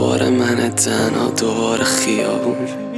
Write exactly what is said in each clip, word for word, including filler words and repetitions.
دوباره من تنها، دوباره خیابون.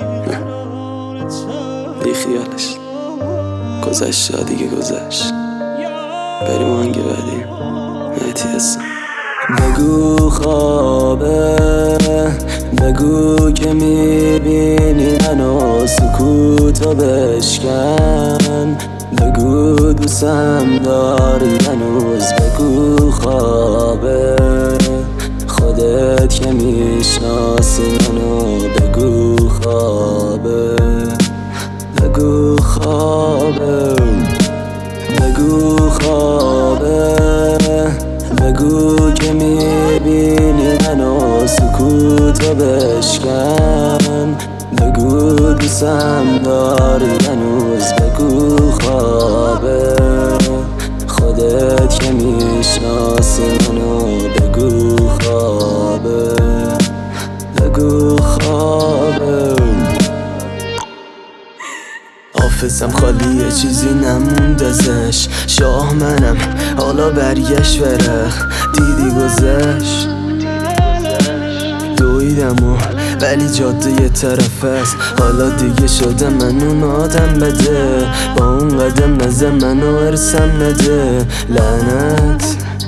بی خیالش گذشت دیگه، گذشت. بریم آهنگ بعدی. مهدی هستم. بگو خوابه، بگو که میبینی منو، سکوتو بشکن. بگو دوستم داری هنوز، بگو خوابه، خودت که میشناسی منو. بگو خوابه، بگو خوابه، بگو خوابه، بگو که میبینی منو، سکوتو بشکن. بگو دوستم داری هنوز، بگو خوابه، خودت که میشناسی منو. بگو خوابه، بگو خوابه. حافظم خالیه، چیزی نمونده ازش. شاه منم حالا برگشت ورق، دیدی گذشت. دویدم و ولی جاده یه طرف است. حالا دیگه شده من اون آدم بده، با اون قدم نزه منو ارسم نده. لعنت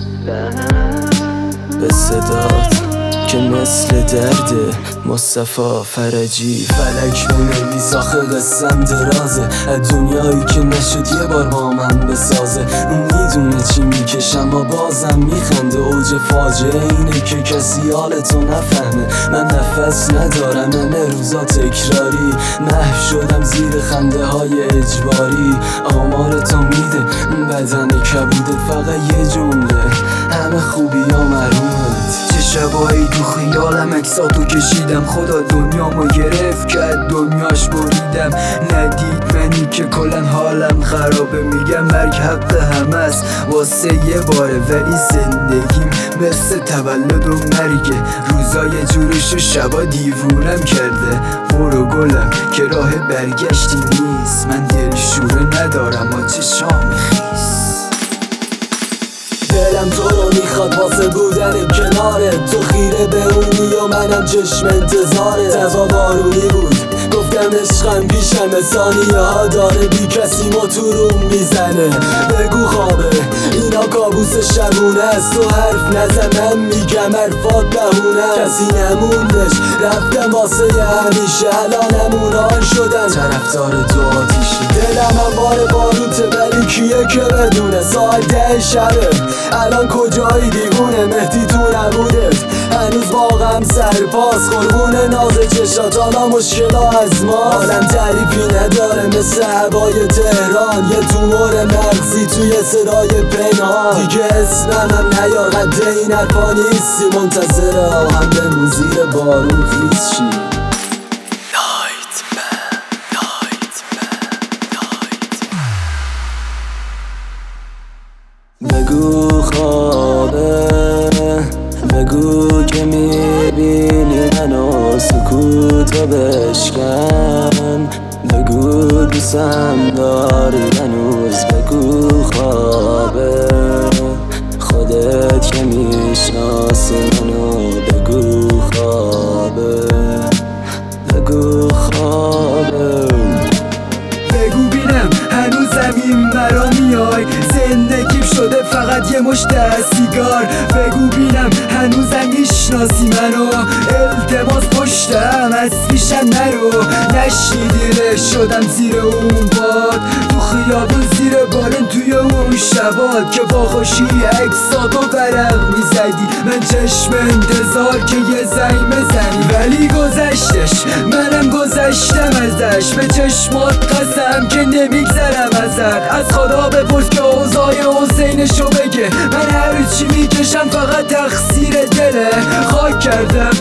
به صدات که مثل درده. مصطفی فرجی. فلک بنویس آخه قسم درازه، از دنیایی که نشد یه بار با من بسازه. اون میدونه چی میکشم و بازم میخنده. اوج فاجعه اینه که کسی حالتو نفهمه. من نفس ندارم، همه روزا تکراری. محو شدم زیر خنده های اجباری. آمارتو میده بدن کبودت، فقط یه جمله همه خوبی ها مرمومت. چه شبایی تو خیالم اکساتو کشیدم. خدا دنیامو گرفت که از دنیاش بریدم. ندید منی که کلن حالم خرابه. میگم مرگ حق همه است واسه یه باره، ولی زندگیم مثل تولد و مرگه. روزای جورش و شبا دیوونم کرده. برو گلم که راه برگشتی نیست. من دلشوره ندارم و چشام خیس. دلم تو رو میخواد واسه بودن کنارت. تو خیره به اونی و منم چشم انتظاره. دوا بارونی بود گفتم عشقم پیشم، ثانیه ها داره بی کسی ما تو روم میزنه. بگو خوابه اینا کابوس شبونه است. تو حرف نزن من میگم حرفات بهونه. کسی نموندش رفتم واسه همیشه. الان امونان شدن طرفدار تو آتیشه. دلم هم بار باروته ولی کیه که بدونه. ساعت ده شبه الان کجایی دیوونه. مهدی تو نبودت هنوز واقعا سرپاس. قربون ناز چشات حالا مشکلا از ما. حالم تعریفی نداره مثل هوای تهران. یه تومور مغزی توی صدای پنهان. دیگه اسمم هم نیار قد این حرفا نیستی. منتظر آهم بمون زیر بارون خیز شی. بگو خوابه، بگو که میبینی منو، سکوتو بشکن. بگو دوستم داری هنوز، بگو خوابه، خودت که میشناسی منو. بگو خوابه، بگو خوابه. بگو بینم هنوزم این برا میای. زندگیم شده فقط یه مشت سیگار. بگو بینم هنوزم میشناسی منو. التماس پشتم از پیشم نرو. نشنیدی شدم زیر اون باد. تو خیابون زیر بارون توی اون شبات که با خوشی اکساتو برق میزدی. من چشم انتظار که یه زنگ بزنی، ولی گذشتش منم گذشتم ازش. به چشمات قسم که نمیگذرم ازت. از خدا بپرس که اوضاع حسینشو بگه. من هر چی میکشم فقط تقصیر دله. خاک کردم